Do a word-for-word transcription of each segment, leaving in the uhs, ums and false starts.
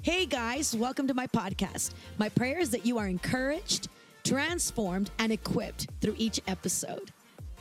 Hey guys, welcome to my podcast. My prayer is that you are encouraged, transformed, and equipped through each episode.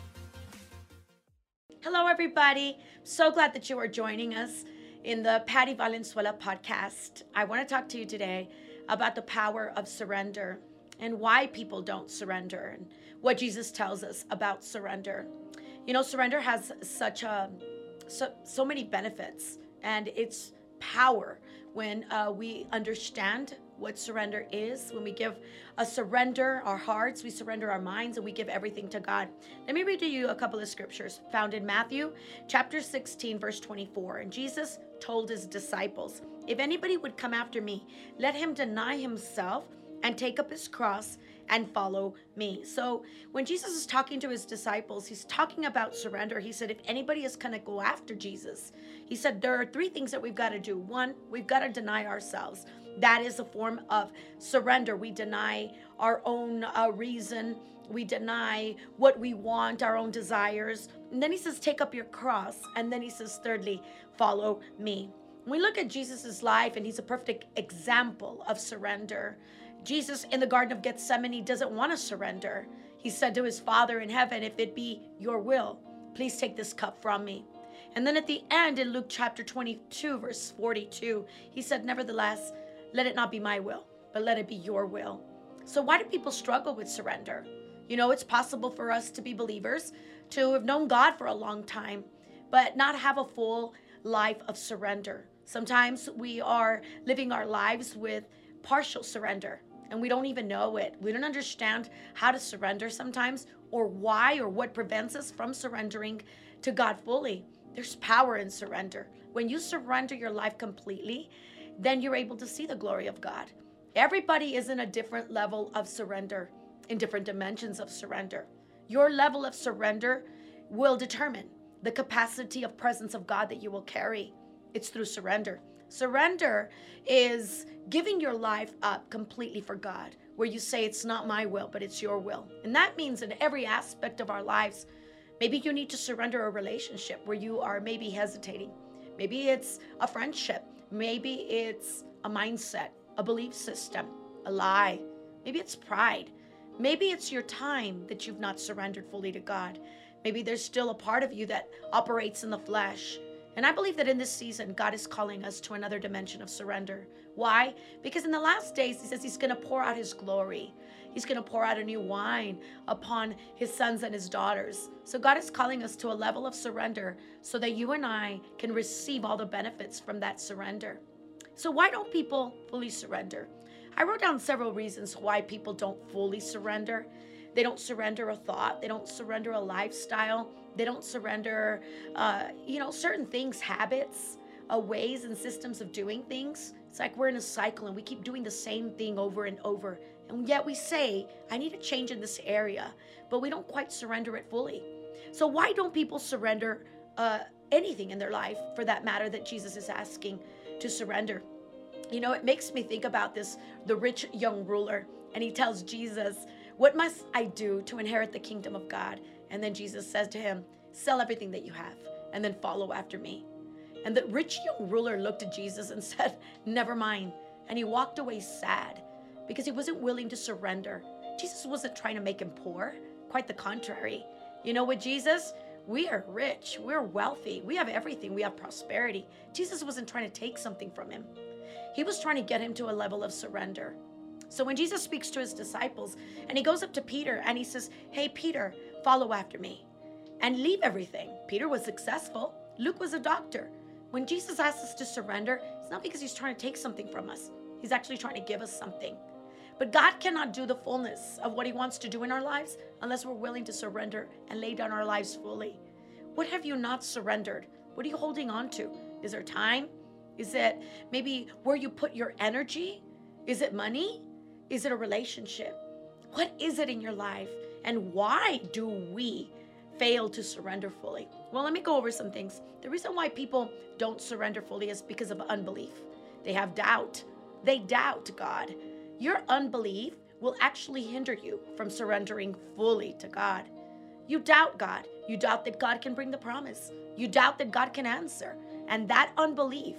Hello, everybody. So glad that you are joining us in the Patty Valenzuela podcast. I want to talk to you today about the power of surrender and why people don't surrender and what Jesus tells us about surrender. You know, surrender has such a so, so many benefits, and it's power when uh, we understand what surrender is. When we give a surrender our hearts, we surrender our minds, and we give everything to God. Let me read to you a couple of scriptures found in Matthew chapter sixteen, verse twenty-four. And Jesus told his disciples, if anybody would come after me, let him deny himself and take up his cross and follow me. So when Jesus is talking to his disciples, he's talking about surrender. He said, if anybody is going to go after Jesus, he said, there are three things that we've got to do. One, we've got to deny ourselves. That is a form of surrender. We deny our own uh, reason. We deny what we want, our own desires. And then he says, take up your cross. And then he says, thirdly, follow me. When we look at Jesus's life, and he's a perfect example of surrender. Jesus in the Garden of Gethsemane doesn't want to surrender. He said to his Father in heaven, if it be your will, please take this cup from me. And then at the end in Luke chapter twenty-two, verse forty-two, he said, nevertheless, let it not be my will, but let it be your will. So why do people struggle with surrender? You know, it's possible for us to be believers, to have known God for a long time, but not have a full life of surrender. Sometimes we are living our lives with partial surrender, and we don't even know it. We don't understand how to surrender sometimes, or why, or what prevents us from surrendering to God fully. There's power in surrender. When you surrender your life completely, then you're able to see the glory of God. Everybody is in a different level of surrender, in different dimensions of surrender. Your level of surrender will determine the capacity of presence of God that you will carry. It's through surrender. Surrender is giving your life up completely for God, where you say, it's not my will, but it's your will. And that means in every aspect of our lives. Maybe you need to surrender a relationship where you are maybe hesitating. Maybe it's a friendship. Maybe it's a mindset, a belief system, a lie. Maybe it's pride. Maybe it's your time that you've not surrendered fully to God. Maybe there's still a part of you that operates in the flesh. And I believe that in this season, God is calling us to another dimension of surrender. Why? Because in the last days, he says he's going to pour out his glory. He's going to pour out a new wine upon his sons and his daughters. So God is calling us to a level of surrender so that you and I can receive all the benefits from that surrender. So why don't people fully surrender? I wrote down several reasons why people don't fully surrender. They don't surrender a thought. They don't surrender a lifestyle. They don't surrender, uh, you know, certain things, habits, uh, ways and systems of doing things. It's like we're in a cycle and we keep doing the same thing over and over. And yet we say, I need a change in this area, but we don't quite surrender it fully. So why don't people surrender uh, anything in their life, for that matter, that Jesus is asking to surrender? You know, it makes me think about this, the rich young ruler, and he tells Jesus, what must I do to inherit the kingdom of God? And then Jesus says to him, sell everything that you have and then follow after me. And the rich young ruler looked at Jesus and said, never mind. And he walked away sad because he wasn't willing to surrender. Jesus wasn't trying to make him poor. Quite the contrary. You know, with Jesus, we are rich. We're wealthy. We have everything. We have prosperity. Jesus wasn't trying to take something from him. He was trying to get him to a level of surrender. So when Jesus speaks to his disciples and he goes up to Peter and he says, hey, Peter, follow after me and leave everything. Peter was successful. Luke was a doctor. When Jesus asks us to surrender, it's not because he's trying to take something from us. He's actually trying to give us something. But God cannot do the fullness of what he wants to do in our lives unless we're willing to surrender and lay down our lives fully. What have you not surrendered? What are you holding on to? Is there time? Is it maybe where you put your energy? Is it money? Is it a relationship? What is it in your life? And why do we fail to surrender fully? Well, let me go over some things. The reason why people don't surrender fully is because of unbelief. They have doubt. They doubt God. Your unbelief will actually hinder you from surrendering fully to God. You doubt God. You doubt that God can bring the promise. You doubt that God can answer. And that unbelief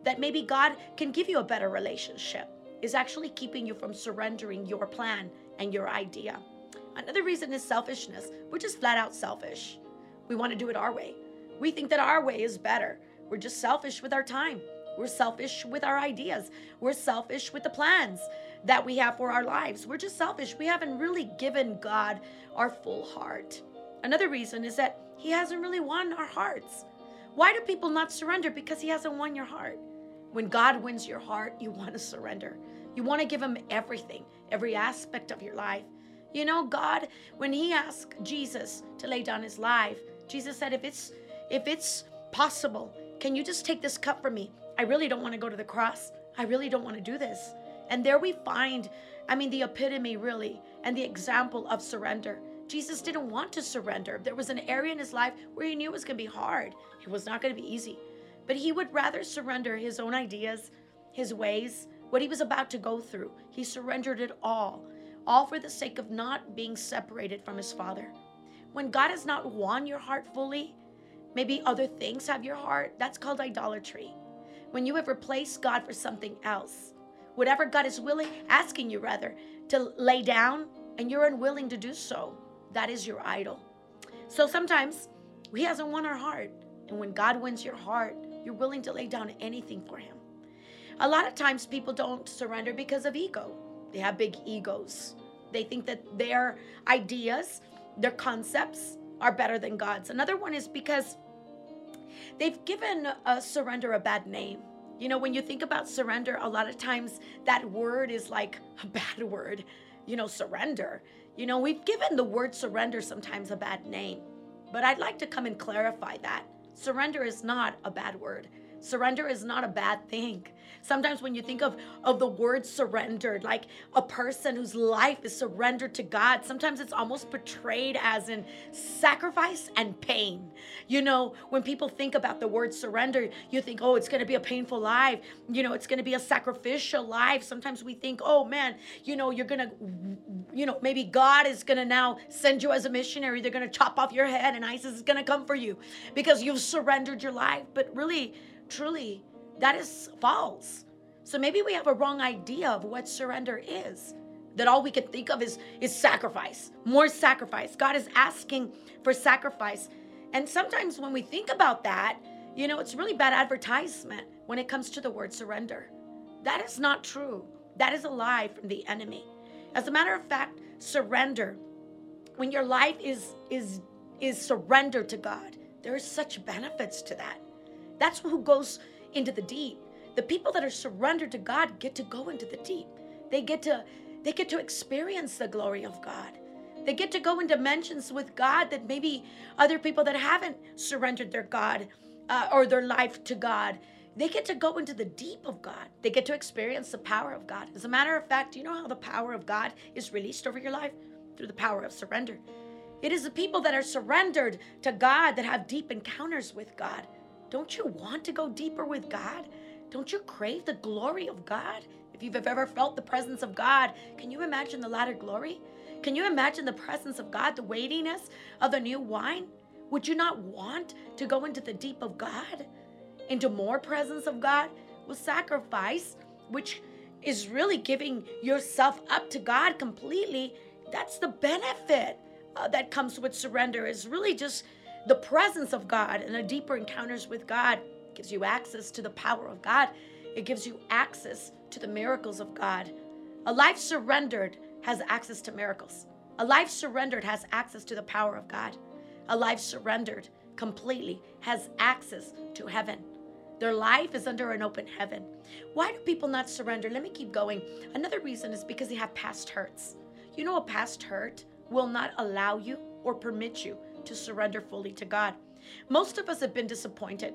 that maybe God can give you a better relationship is actually keeping you from surrendering your plan and your idea. Another reason is selfishness. We're just flat out selfish. We want to do it our way. We think that our way is better. We're just selfish with our time. We're selfish with our ideas. We're selfish with the plans that we have for our lives. We're just selfish. We haven't really given God our full heart. Another reason is that he hasn't really won our hearts. Why do people not surrender? Because he hasn't won your heart. When God wins your heart, you want to surrender. You want to give him everything, every aspect of your life. You know, God, when he asked Jesus to lay down his life, Jesus said, if it's if it's possible, can you just take this cup from me? I really don't want to go to the cross. I really don't want to do this. And there we find, I mean, the epitome really, and the example of surrender. Jesus didn't want to surrender. There was an area in his life where he knew it was going to be hard. It was not going to be easy. But he would rather surrender his own ideas, his ways, what he was about to go through. He surrendered it all, all for the sake of not being separated from his Father. When God has not won your heart fully, maybe other things have your heart. That's called idolatry. When you have replaced God for something else, whatever God is willing, asking you rather, to lay down, and you're unwilling to do so, that is your idol. So sometimes he hasn't won our heart. And when God wins your heart, you're willing to lay down anything for him. A lot of times people don't surrender because of ego. They have big egos. They think that their ideas, their concepts are better than God's. Another one is because they've given uh, surrender a bad name. You know, when you think about surrender, a lot of times that word is like a bad word. You know, surrender. You know, we've given the word surrender sometimes a bad name. But I'd like to come and clarify that. Surrender is not a bad word. Surrender is not a bad thing. Sometimes when you think of, of the word surrendered, like a person whose life is surrendered to God, sometimes it's almost portrayed as in sacrifice and pain. You know, when people think about the word surrender, you think, oh, it's going to be a painful life. You know, it's going to be a sacrificial life. Sometimes we think, oh, man, you know, you're going to, you know, maybe God is going to now send you as a missionary. They're going to chop off your head and ISIS is going to come for you because you've surrendered your life. But really, truly, that is false. So maybe we have a wrong idea of what surrender is. That all we can think of is, is sacrifice, more sacrifice. God is asking for sacrifice. And sometimes when we think about that, you know, it's really bad advertisement when it comes to the word surrender. That is not true. That is a lie from the enemy. As a matter of fact, surrender, when your life is, is, is surrendered to God, there are such benefits to that. That's who goes into the deep. The people that are surrendered to God get to go into the deep. They get to they get to experience the glory of God. They get to go in dimensions with God that maybe other people that haven't surrendered their God uh, or their life to God, they get to go into the deep of God. They get to experience the power of God. As a matter of fact, do you know how the power of God is released over your life? Through the power of surrender. It is the people that are surrendered to God that have deep encounters with God. Don't you want to go deeper with God? Don't you crave the glory of God? If you've ever felt the presence of God, can you imagine the latter glory? Can you imagine the presence of God, the weightiness of the new wine? Would you not want to go into the deep of God? Into more presence of God? Well, sacrifice, which is really giving yourself up to God completely, that's the benefit uh, that comes with surrender, is really just the presence of God and a deeper encounters with God. It gives you access to the power of God. It gives you access to the miracles of God. A life surrendered has access to miracles. A life surrendered has access to the power of God. A life surrendered completely has access to heaven. Their life is under an open heaven. Why do people not surrender? Let me keep going. Another reason is because they have past hurts. You know, a past hurt will not allow you or permit you to surrender fully to God. Most of us have been disappointed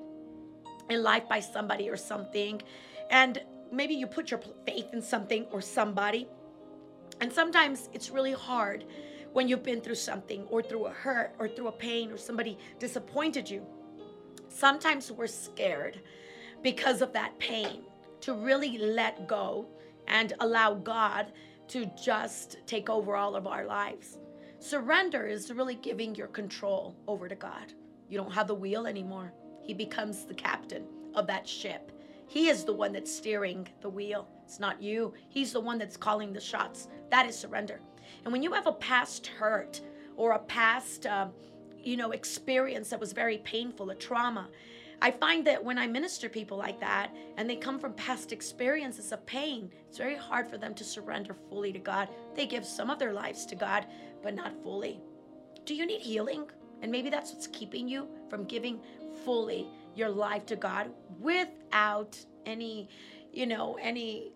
in life by somebody or something, and maybe you put your faith in something or somebody, and sometimes it's really hard when you've been through something or through a hurt or through a pain or somebody disappointed you. Sometimes we're scared because of that pain to really let go and allow God to just take over all of our lives. Surrender is really giving your control over to God. You don't have the wheel anymore. He becomes the captain of that ship. He is the one that's steering the wheel. It's not you. He's the one that's calling the shots. That is surrender. And when you have a past hurt or a past, uh, you know, experience that was very painful, a trauma, I find that when I minister people like that and they come from past experiences of pain, it's very hard for them to surrender fully to God. They give some of their lives to God, but not fully. Do you need healing? And maybe that's what's keeping you from giving fully your life to God without any, you know, any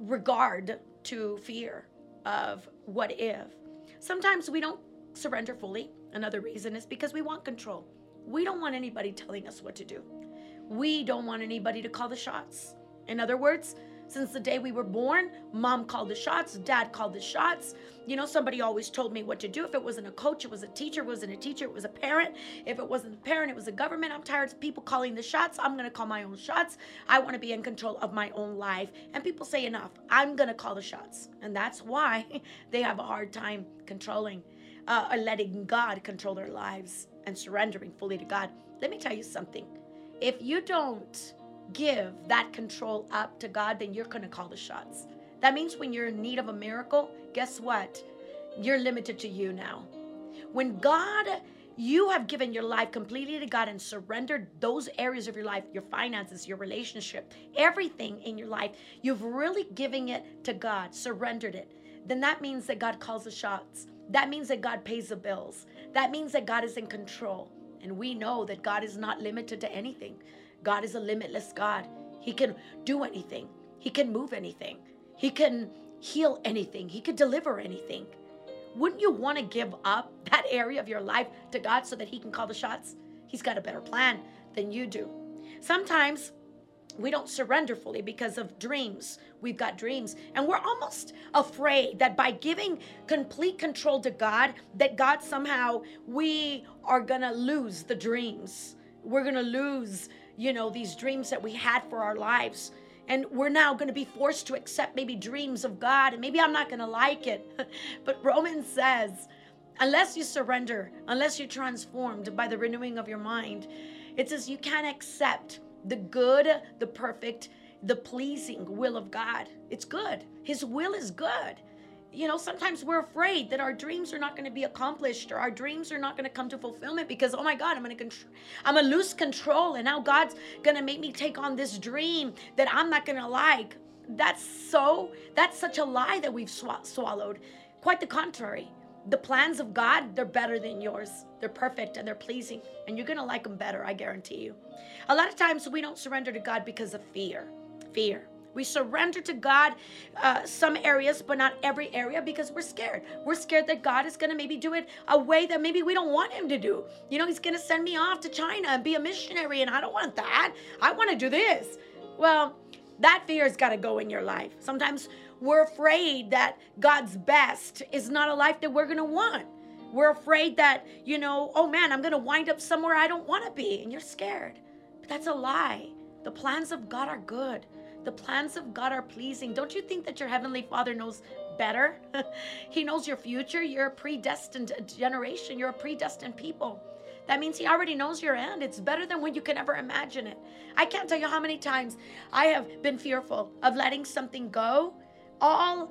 regard to fear of what if. Sometimes we don't surrender fully. Another reason is because we want control. We don't want anybody telling us what to do. We don't want anybody to call the shots. In other words, since the day we were born, mom called the shots, dad called the shots. You know, somebody always told me what to do. If it wasn't a coach, it was a teacher. If it wasn't a teacher, it was a parent. If it wasn't a parent, it was a government. I'm tired of people calling the shots. I'm going to call my own shots. I want to be in control of my own life. And people say enough. I'm going to call the shots. And that's why they have a hard time controlling, uh, or letting God control their lives and surrendering fully to God. Let me tell you something. If you don't give that control up to God, then you're going to call the shots. That means when you're in need of a miracle, guess what? You're limited to you now. When God, you have given your life completely to God and surrendered those areas of your life, your finances, your relationship, everything in your life, you've really given it to God, surrendered it. Then that means that God calls the shots. That means that God pays the bills. That means that God is in control. And we know that God is not limited to anything. God is a limitless God. He can do anything. He can move anything. He can heal anything. He can deliver anything. Wouldn't you want to give up that area of your life to God so that He can call the shots? He's got a better plan than you do. Sometimes we don't surrender fully because of dreams. We've got dreams, and we're almost afraid that by giving complete control to God, that God somehow, we are going to lose the dreams. We're going to lose, you know, these dreams that we had for our lives. And we're now going to be forced to accept maybe dreams of God, and maybe I'm not going to like it. But Romans says, unless you surrender, unless you're transformed by the renewing of your mind, it says you can't accept the good, the perfect, the pleasing will of God. It's good. His will is good. You know, sometimes we're afraid that our dreams are not going to be accomplished, or our dreams are not going to come to fulfillment because, oh my God, I'm going to contr- I'm going to lose control, and now God's going to make me take on this dream that I'm not going to like. That's so, that's such a lie that we've sw- swallowed. Quite the contrary. The plans of God, they're better than yours. They're perfect and they're pleasing, and you're going to like them better, I guarantee you. A lot of times we don't surrender to God because of fear. Fear. We surrender to God uh, some areas, but not every area, because we're scared. We're scared that God is going to maybe do it a way that maybe we don't want Him to do. You know, He's going to send me off to China and be a missionary, and I don't want that. I want to do this. Well, that fear has got to go in your life. Sometimes we're afraid that God's best is not a life that we're going to want. We're afraid that, you know, oh man, I'm going to wind up somewhere I don't want to be, and you're scared. But that's a lie. The plans of God are good. The plans of God are pleasing. Don't you think that your Heavenly Father knows better? He knows your future. You're a predestined generation. You're a predestined people. That means He already knows your end. It's better than when you can ever imagine it. I can't tell you how many times I have been fearful of letting something go, all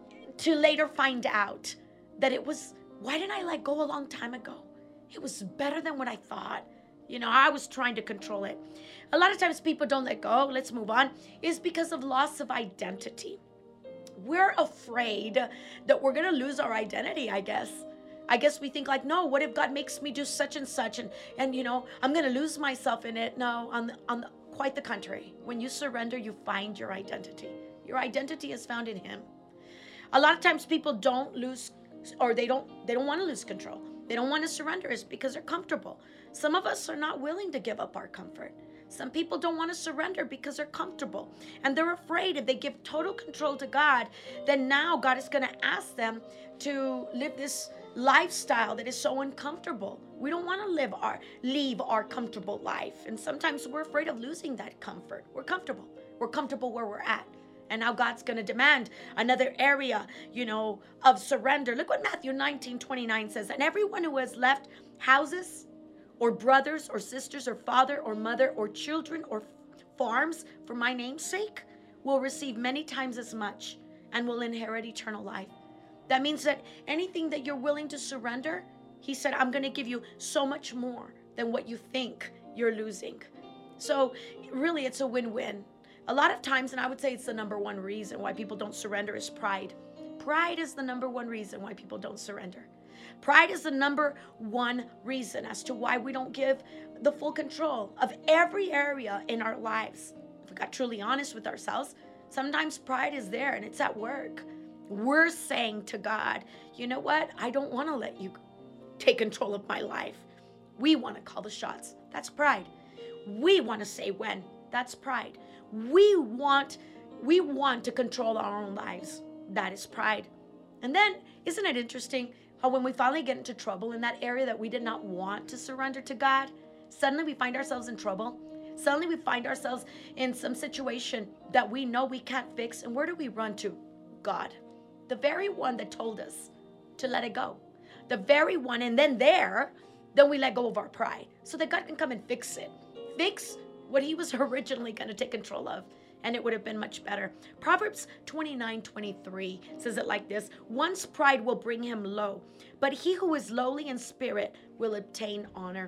to later find out that it was, why didn't I let go a long time ago? It was better than what I thought. You know, I was trying to control it. A lot of times people don't let go, let's move on, is because of loss of identity. We're afraid that we're going to lose our identity, I guess. I guess we think like, no, what if God makes me do such and such, and, and you know, I'm going to lose myself in it. No, on the, on the, quite the contrary. When you surrender, you find your identity. Your identity is found in Him. A lot of times people don't lose, or they don't, they don't want to lose control. They don't want to surrender is because they're comfortable. Some of us are not willing to give up our comfort. Some people don't want to surrender because they're comfortable. And they're afraid if they give total control to God, then now God is going to ask them to live this lifestyle that is so uncomfortable. We don't want to live our, leave our comfortable life. And sometimes we're afraid of losing that comfort. We're comfortable. We're comfortable where we're at. And now God's going to demand another area, you know, of surrender. Look what Matthew nineteen twenty-nine says. And everyone who has left houses or brothers or sisters or father or mother or children or farms for my name's sake will receive many times as much and will inherit eternal life. That means that anything that you're willing to surrender, he said, I'm going to give you so much more than what you think you're losing. So really, it's a win-win. A lot of times, and I would say it's the number one reason why people don't surrender, is pride. Pride is the number one reason why people don't surrender. Pride is the number one reason as to why we don't give the full control of every area in our lives. If we got truly honest with ourselves, sometimes pride is there and it's at work. We're saying to God, you know what? I don't want to let you take control of my life. We want to call the shots. That's pride. We want to say when. That's pride. We want, we want to control our own lives. That is pride. And then, isn't it interesting how when we finally get into trouble in that area that we did not want to surrender to God, suddenly we find ourselves in trouble. Suddenly we find ourselves in some situation that we know we can't fix. And where do we run to? God. The very one that told us to let it go. The very one, and then there, then we let go of our pride so that God can come and fix it. Fix what he was originally going to take control of, and it would have been much better. Proverbs twenty-nine twenty-three says it like this: one's pride will bring him low, but he who is lowly in spirit will obtain honor.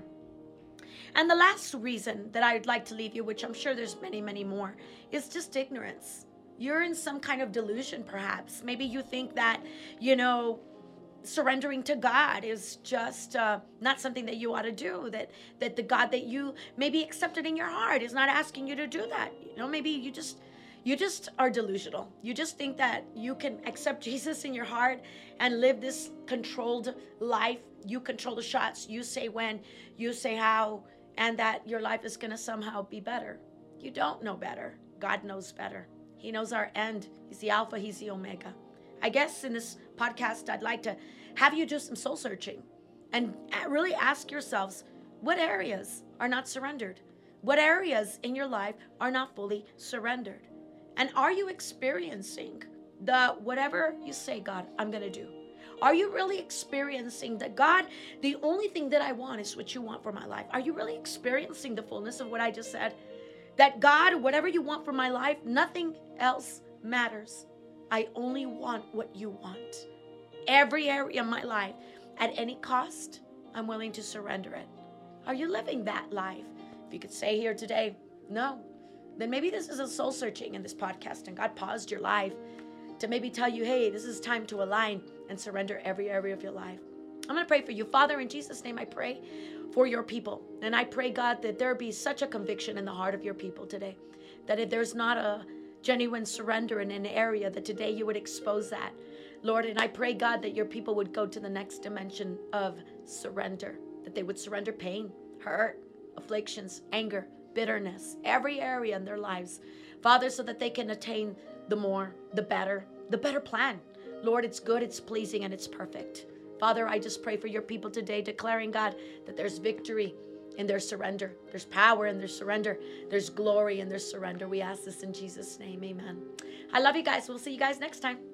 And the last reason that I'd like to leave you, which I'm sure there's many, many more, is just ignorance. You're in some kind of delusion, perhaps. Maybe you think that, you know, surrendering to God is just uh, not something that you ought to do, that that the God that you maybe accepted in your heart is not asking you to do that. You know, maybe you just you just are delusional. You just think that you can accept Jesus in your heart and live this controlled life. You control the shots. You say when, you say how, and that your life is going to somehow be better. You don't know better. God knows better. He knows our end. He's the Alpha. He's the Omega. I guess in this podcast, I'd like to have you do some soul searching and really ask yourselves, what areas are not surrendered? What areas in your life are not fully surrendered? And are you experiencing the whatever you say, God, I'm going to do? Are you really experiencing that, God, the only thing that I want is what you want for my life? Are you really experiencing the fullness of what I just said? That God, whatever you want for my life, nothing else matters. I only want what you want. Every area of my life, at any cost, I'm willing to surrender it. Are you living that life? If you could say here today, no, then maybe this is a soul searching in this podcast and God paused your life to maybe tell you, hey, this is time to align and surrender every area of your life. I'm going to pray for you. Father, in Jesus' name, I pray for your people. And I pray, God, that there be such a conviction in the heart of your people today, that if there's not a genuine surrender in an area, that today you would expose that, Lord. And I pray, God, that your people would go to the next dimension of surrender, that they would surrender pain, hurt, afflictions, anger, bitterness, every area in their lives, Father, so that they can attain the more, the better, the better plan. Lord, it's good, it's pleasing, and it's perfect. Father, I just pray for your people today, declaring, God, that there's victory in their surrender. There's power in their surrender. There's glory in their surrender. We ask this in Jesus' name. Amen. I love you guys. We'll see you guys next time.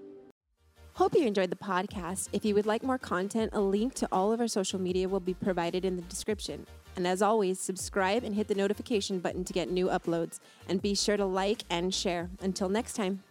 Hope you enjoyed the podcast. If you would like more content, a link to all of our social media will be provided in the description. And as always, subscribe and hit the notification button to get new uploads. And be sure to like and share. Until next time.